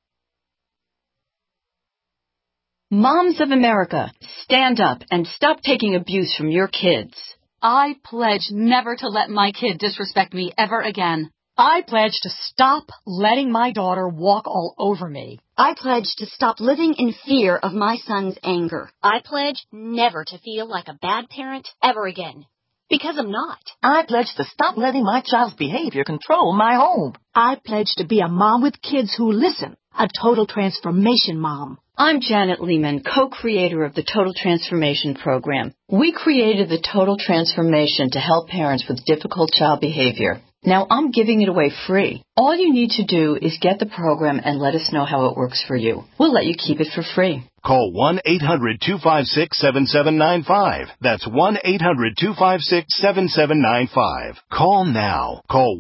Moms of America, stand up and stop taking abuse from your kids. I pledge never to let my kid disrespect me ever again. I pledge to stop letting my daughter walk all over me. I pledge to stop living in fear of my son's anger. I pledge never to feel like a bad parent ever again. Because I'm not. I pledge to stop letting my child's behavior control my home. I pledge to be a mom with kids who listen, a total transformation mom. I'm Janet Lehman, co-creator of the Total Transformation Program. We created the Total Transformation to help parents with difficult child behavior. Now I'm giving it away free. All you need to do is get the program and let us know how it works for you. We'll let you keep it for free. Call 1-800-256-7795. That's 1-800-256-7795. Call now. Call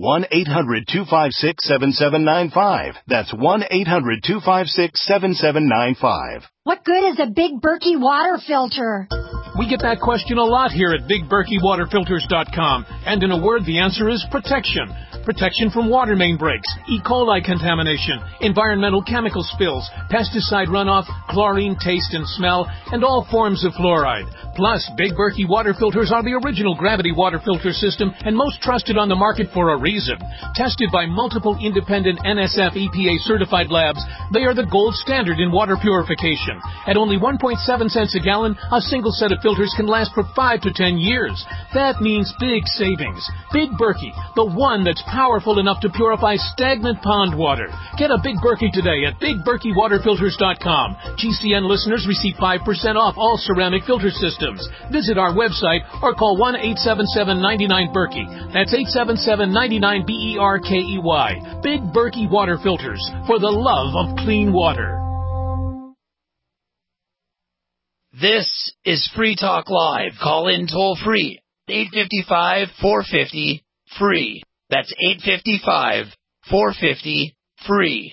1-800-256-7795. That's 1-800-256-7795. What good is a Big Berkey water filter? We get that question a lot here at BigBerkeyWaterFilters.com. And in a word, the answer is protection. Protection from water main breaks, E. coli contamination, environmental chemical spills, pesticide runoff, chlorine, taste and smell, and all forms of fluoride. Plus, Big Berkey water filters are the original gravity water filter system and most trusted on the market for a reason. Tested by multiple independent NSF EPA certified labs, they are the gold standard in water purification. At only 1.7 cents a gallon, a single set of filters can last for 5 to 10 years. That means big savings. Big Berkey, the one that's powerful enough to purify stagnant pond water. Get a Big Berkey today at BigBerkeyWaterFilters.com. GCN listeners receive 5% off all ceramic filter systems. Visit our website or call 1-877-99-BERKEY. That's 877-99-BERKEY. Big Berkey Water Filters, for the love of clean water. This is Free Talk Live. Call in toll free. 855-450-FREE. That's 855-450-FREE.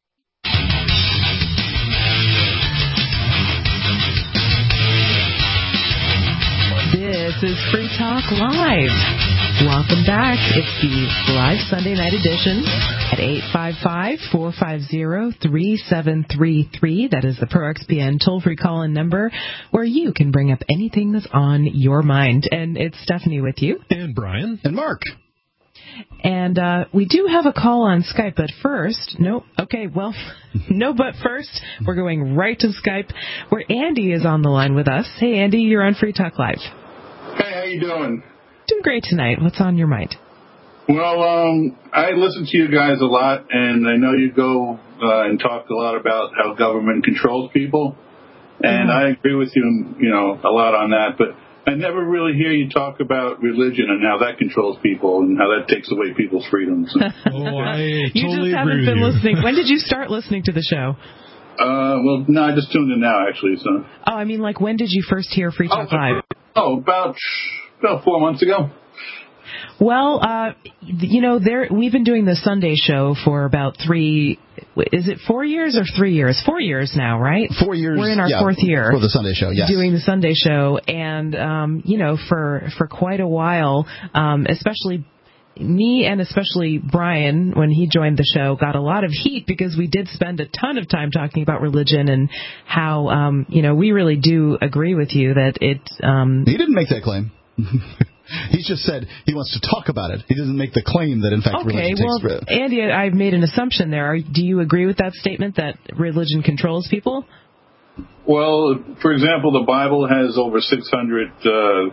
This is Free Talk Live. Welcome back. It's the live Sunday night edition at 855-450-3733. That is the ProXPN toll-free call-in number where you can bring up anything that's on your mind. And it's Stephanie with you. And Brian. And Mark. And we do have a call on Skype, but first, but first, we're going right to Skype, where Andy is on the line with us. Hey, Andy, you're on Free Talk Live. Hey, how you doing? Doing great tonight. What's on your mind? Well, I listen to you guys a lot, and I know you go and talk a lot about how government controls people, and I agree with you, a lot on that, but I never really hear you talk about religion and how that controls people and how that takes away people's freedoms. I totally you just haven't been listening. When did you start listening to the show? Well, no, I just tuned in now, actually. So. Oh, I mean, when did you first hear Free Talk Live? About 4 months ago. Well, we've been doing the Sunday show for about 4 years or 3 years? 4 years now, right? 4 years. We're in our fourth year. For the Sunday show, yes. Doing the Sunday show. And, for quite a while, especially me and especially Brian, when he joined the show, got a lot of heat because we did spend a ton of time talking about religion and how, we really do agree with you that it... He didn't make that claim. He just said he wants to talk about it. He doesn't make the claim that, in fact, religion takes... Andy, I've made an assumption there. Do you agree with that statement that religion controls people? Well, for example, the Bible has over 600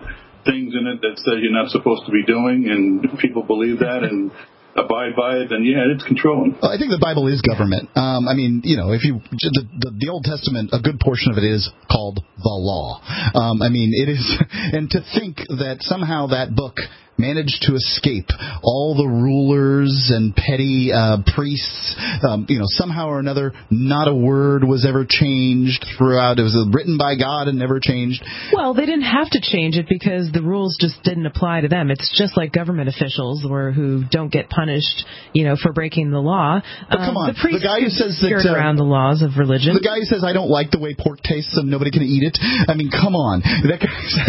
things in it that says you're not supposed to be doing, and if people believe that and abide by it, then yeah, it's controlling. Well, I think the Bible is government. I mean, if you the Old Testament, a good portion of it is called the law. I mean, it is, and to think that somehow that book managed to escape all the rulers and petty priests, somehow or another, not a word was ever changed throughout. It was written by God and never changed. Well, they didn't have to change it because the rules just didn't apply to them. It's just like government officials who don't get punished, for breaking the law. But come on, the guy who says that around the laws of religion. The guy who says I don't like the way pork tastes and nobody can eat it. I mean, come on, that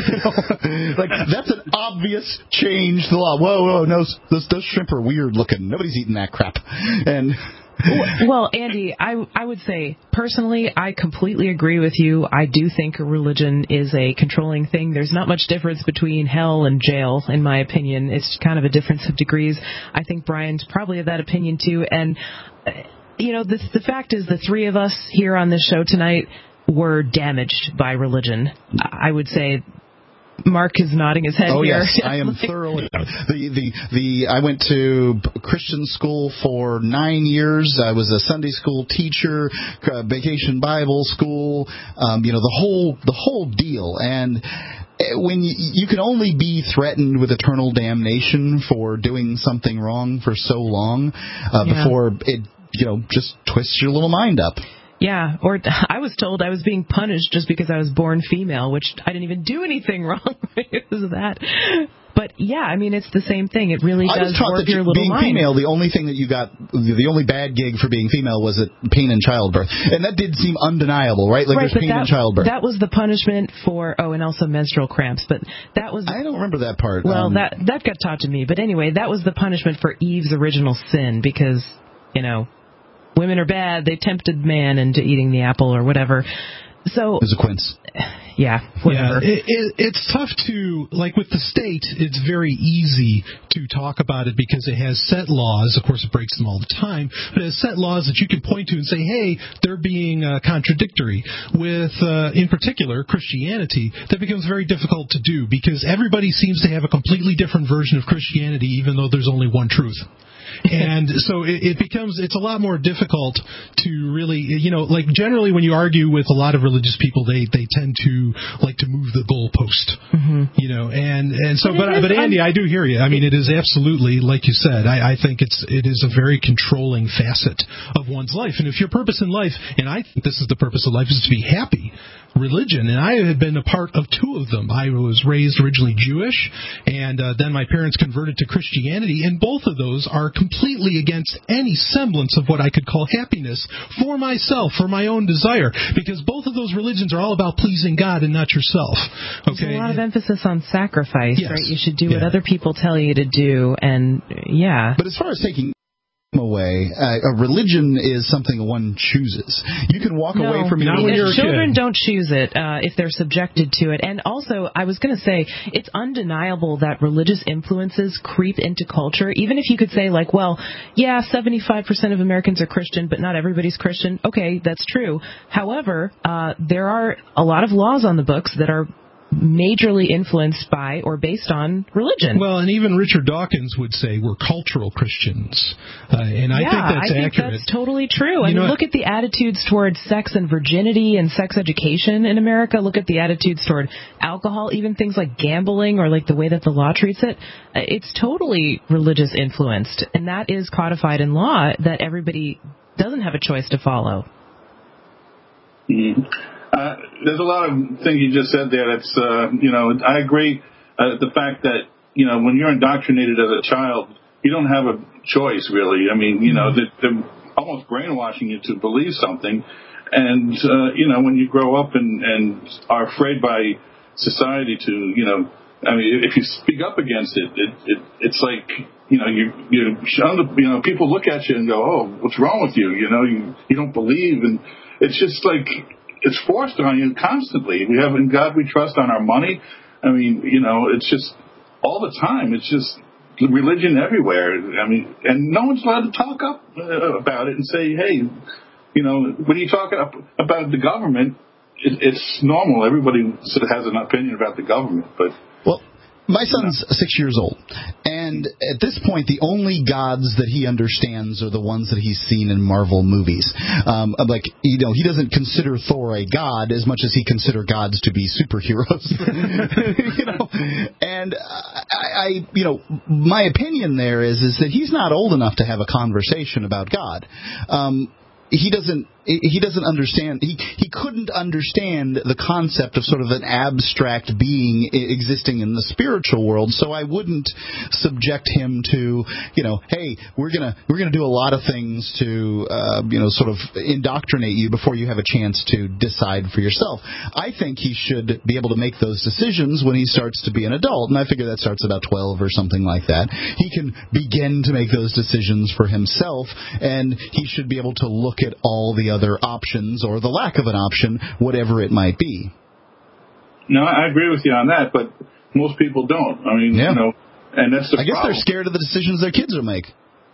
guy, that's an obvious change. The law. Whoa, no, those shrimp are weird looking. Nobody's eating that crap. And well, Andy, I would say, personally, I completely agree with you. I do think religion is a controlling thing. There's not much difference between hell and jail, in my opinion. It's kind of a difference of degrees. I think Brian's probably of that opinion, too. And, the fact is the three of us here on this show tonight were damaged by religion. I would say Mark is nodding his head here. Oh, yes, I am thoroughly. I went to Christian school for 9 years. I was a Sunday school teacher, vacation Bible school, the whole deal. And when you can only be threatened with eternal damnation for doing something wrong for so long before it, just twists your little mind up. Yeah, or I was told I was being punished just because I was born female, which I didn't even do anything wrong because of that. But yeah, I mean, it's the same thing. It really does warp your little being mind. Female, the only thing that you got, the only bad gig for being female was pain in childbirth, and that did seem undeniable, right? Like there's pain in childbirth. That was the punishment for and also menstrual cramps. But that was I don't remember that part. Well, that got taught to me. But anyway, that was the punishment for Eve's original sin because women are bad. They tempted man into eating the apple or whatever. So there's a quince. Yeah, whatever. Yeah, it's tough to, like with the state, it's very easy to talk about it because it has set laws. Of course, it breaks them all the time, but it has set laws that you can point to and say, hey, they're being contradictory. With, in particular, Christianity, that becomes very difficult to do because everybody seems to have a completely different version of Christianity, even though there's only one truth. And so it's a lot more difficult to really, like generally when you argue with a lot of religious people, they tend to like to move the goalpost, but Andy, I do hear you. I mean, it is absolutely, like you said, I think it is a very controlling facet of one's life. And if your purpose in life, and I think this is the purpose of life, is to be happy, religion, and I had been a part of two of them. I was raised originally Jewish, and then my parents converted to Christianity, and both of those are completely against any semblance of what I could call happiness for myself, for my own desire, because both of those religions are all about pleasing God and not yourself. Okay? There's a lot of emphasis on sacrifice, yes. Right? You should do what other people tell you to do, and But as far as taking away, a religion is something one chooses. You can walk away from your religion. Children don't choose it if they're subjected to it. And also, I was going to say, it's undeniable that religious influences creep into culture. Even if you could say, 75% of Americans are Christian, but not everybody's Christian. Okay, that's true. However, there are a lot of laws on the books that are majorly influenced by or based on religion. Well, and even Richard Dawkins would say we're cultural Christians, and I think that's accurate. I think that's totally true. I mean, look at the attitudes towards sex and virginity and sex education in America. Look at the attitudes toward alcohol, even things like gambling or like the way that the law treats it. It's totally religious influenced, and that is codified in law that everybody doesn't have a choice to follow. Mm-hmm. There's a lot of things you just said there that's, I agree. The fact that, when you're indoctrinated as a child, you don't have a choice, really. I mean, they're almost brainwashing you to believe something. And, when you grow up and are afraid by society to, if you speak up against it, it's like, people look at you and go, oh, what's wrong with you? You don't believe. And it's just like, it's forced on you constantly. We have in God we trust on our money. I mean, it's just all the time. It's just religion everywhere. I mean, and no one's allowed to talk up about it and say, hey, when you talk about the government, it's normal. Everybody sort of has an opinion about the government, but. Well, My son's 6 years old, and at this point, the only gods that he understands are the ones that he's seen in Marvel movies. He doesn't consider Thor a god as much as he considers gods to be superheroes. And my opinion there is that he's not old enough to have a conversation about God. He doesn't understand. He couldn't understand the concept of sort of an abstract being existing in the spiritual world. So I wouldn't subject him to, hey, we're gonna do a lot of things to, sort of indoctrinate you before you have a chance to decide for yourself. I think he should be able to make those decisions when he starts to be an adult, and I figure that starts about 12 or something like that. He can begin to make those decisions for himself, and he should be able to look at all the other options or the lack of an option, whatever it might be. No, I agree with you on that, but most people don't. I mean, and that's the problem. I guess they're scared of the decisions their kids will make.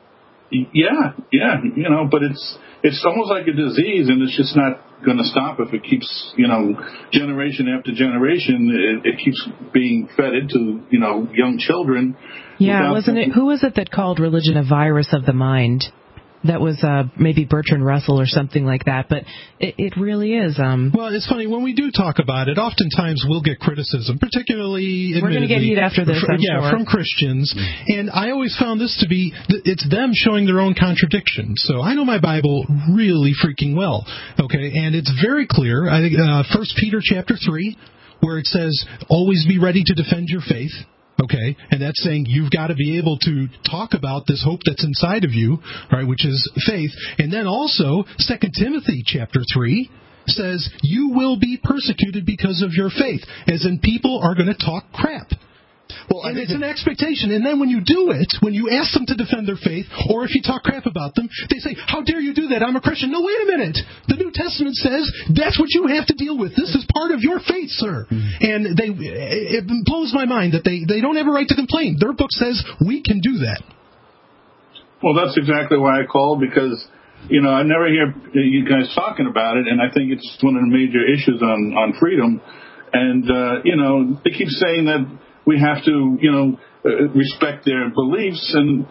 Yeah, but it's almost like a disease, and it's just not going to stop if it keeps, generation after generation, it keeps being fed into, young children. Yeah, wasn't it? Who was it that called religion a virus of the mind? That was maybe Bertrand Russell or something like that, but it really is. Well, it's funny, when we do talk about it, oftentimes we'll get criticism, particularly, we're going to get heat after this, I'm sure. from Christians, and I always found this to be, it's them showing their own contradiction. So I know my Bible really freaking well, okay, and it's very clear. I think 1 Peter chapter 3, where it says, always be ready to defend your faith. Okay, and that's saying you've got to be able to talk about this hope that's inside of you, right, which is faith. And then also, 2 Timothy chapter 3 says you will be persecuted because of your faith, as in people are going to talk crap. Well, and it's an expectation. And then when you do it, when you ask them to defend their faith, or if you talk crap about them, they say, how dare you do that? I'm a Christian. No, wait a minute. The New Testament says that's what you have to deal with. This is part of your faith, sir. And it blows my mind that they don't have a right to complain. Their book says we can do that. Well, that's exactly why I called, because, I never hear you guys talking about it, and I think it's one of the major issues on freedom. And, they keep saying that we have to, respect their beliefs, and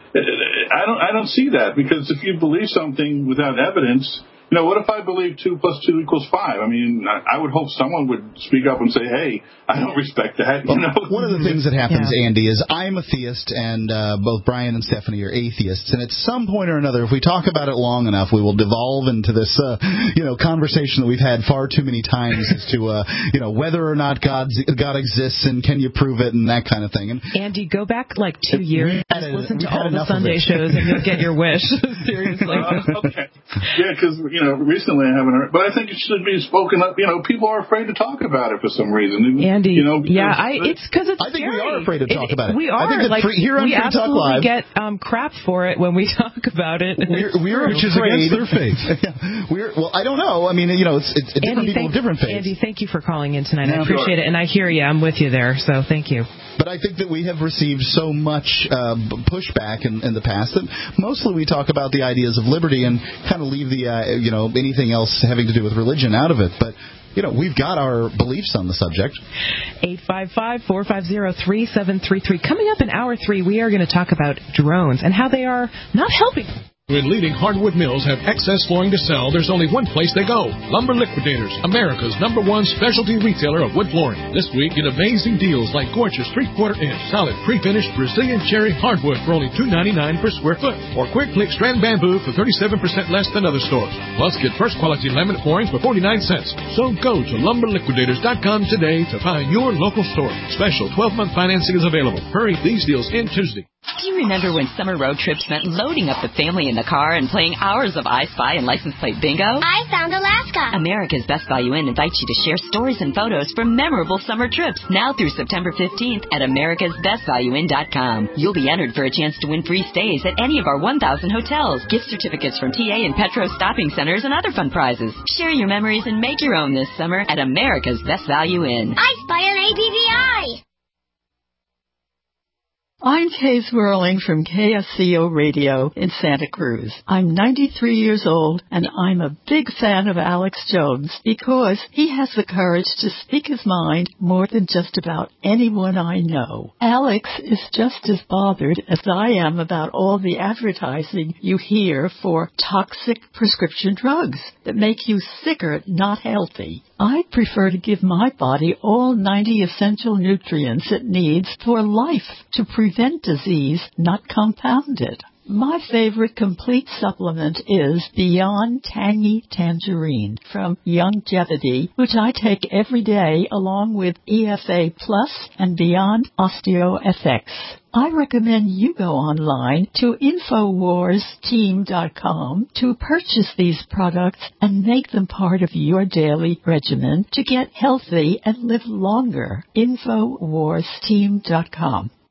I don't see that, because if you believe something without evidence, what if I believe 2 + 2 = 5? I mean, I would hope someone would speak up and say, hey, I don't respect that. One of the things that happens, Andy, is I'm a theist, and both Brian and Stephanie are atheists. And at some point or another, if we talk about it long enough, we will devolve into this, conversation that we've had far too many times as to, whether or not God exists and can you prove it and that kind of thing. And Andy, go back like 2 years and listen to all the Sunday shows, and you'll get your wish. Seriously. Okay. Yeah, because recently I haven't heard, but I think it should be spoken up. People are afraid to talk about it for some reason. Andy, it's because it's I think scary. we are afraid to talk about it. We are. I think that here on we Free Talk Live, get crap for it when we talk about it. We're which is against their faith. Well, I don't know. I mean, it's different people with different faiths. Andy, thank you for calling in tonight. I appreciate it, and I hear you. I'm with you there, so thank you. But I think that we have received so much pushback in the past that mostly we talk about the ideas of liberty and kind of leave the anything else having to do with religion out of it. But we've got our beliefs on the subject. 855-450-3733. Coming up in hour 3, we are going to talk about drones and how they are not helping. When leading hardwood mills have excess flooring to sell, there's only one place they go. Lumber Liquidators, America's #1 specialty retailer of wood flooring. This week, get amazing deals like gorgeous 3/4 inch solid pre-finished Brazilian cherry hardwood for only $2.99 per square foot, or quick click strand bamboo for 37% less than other stores. Plus, get first quality laminate floorings for 49 cents. So go to lumberliquidators.com today to find your local store. Special 12-month financing is available. Hurry, these deals end Tuesday. Do you remember when summer road trips meant loading up the family in the car and playing hours of I Spy and license plate bingo? I found Alaska. America's Best Value Inn invites you to share stories and photos from memorable summer trips now through September 15th at americasbestvalueinn.com. You'll be entered for a chance to win free stays at any of our 1,000 hotels, gift certificates from TA and Petro Stopping Centers, and other fun prizes. Share your memories and make your own this summer at America's Best Value Inn. I Spy on ABVI. I'm Kay Swirling from KSCO Radio in Santa Cruz. I'm 93 years old, and I'm a big fan of Alex Jones because he has the courage to speak his mind more than just about anyone I know. Alex is just as bothered as I am about all the advertising you hear for toxic prescription drugs that make you sicker, not healthy. I prefer to give my body all 90 essential nutrients it needs for life to prevent disease, not compound it. My favorite complete supplement is Beyond Tangy Tangerine from Youngevity, which I take every day along with EFA Plus and Beyond OsteoFX. I recommend you go online to InfoWarsTeam.com to purchase these products and make them part of your daily regimen to get healthy and live longer. InfoWarsTeam.com.